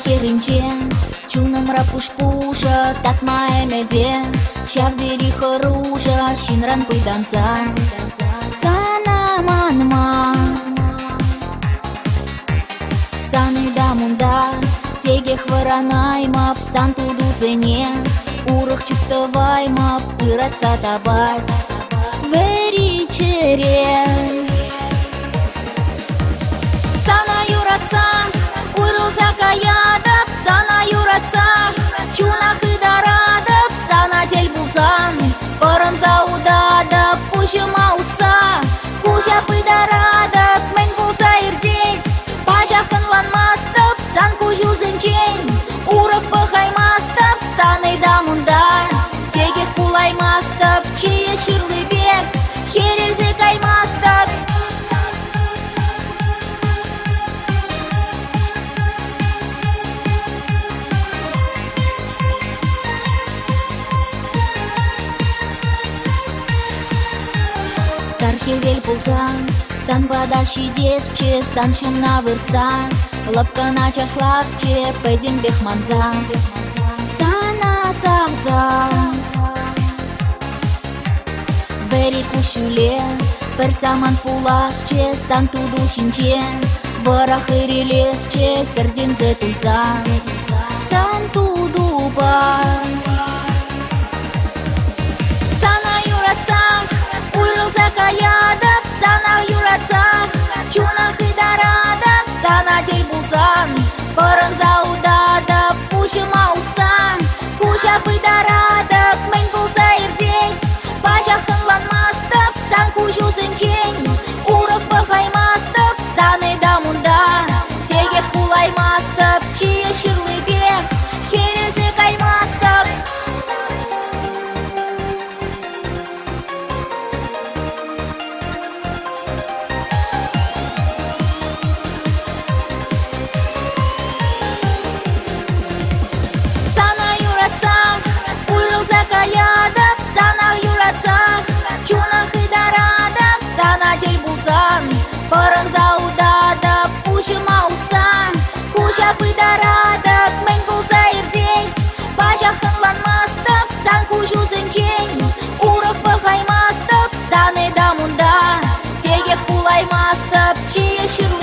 херинчен, чуным рапуш-пужа, так маэмеде, щав бериха ружа, шинран пыданца, санаманма. Саны дамунда, теге хваранаймап, сан туду зене, урых чуктаваймап, ыратса табать, веричере. Сана юратса, уйрылса каядап, сана юратса, чуна кыдарадап, сана тел булсан, паранса удадап, пушыма уса, кужа пыдарадап, мен булса ирдеть, пачахынланмастап, сан кужу зенчен, урых пахаймастап, саны дамунда, тегет пулаймастап, чие шырлы бек, херелзе каймастап. Саркевел пулсан, сан падащи десче, сан шумна вырца, лапка на чашлавсче, пойдем бехманза, сана савза. Бери кушуле, персаман пуласче, сан туду шинче, варах ирелесче, сердин зетуза, сан туду ба. Сана юратса, уйрылса каядап, сана юратса, чуна кыдарадап, сана тел булсан, паранса удадап, пушыма уса, кужа пыдарадап, мен булса ирдеть, пачахынланмастап, сан кужу зенчен, урых пахаймастап, саны дамунда, тегет пулаймастап, чие шырлы бек, херелзе каймастап. Уйрылса каядап, сана юратса, чуна кыдарадап, сана тел булсан, паранса удадап, пушыма уса, кужа пыдарадап, мен булса ирдеть, пачахынланмастап, сан кужу зенчен, урых пахаймастап, саны дамунда, тегет пулаймастап, чие шырлы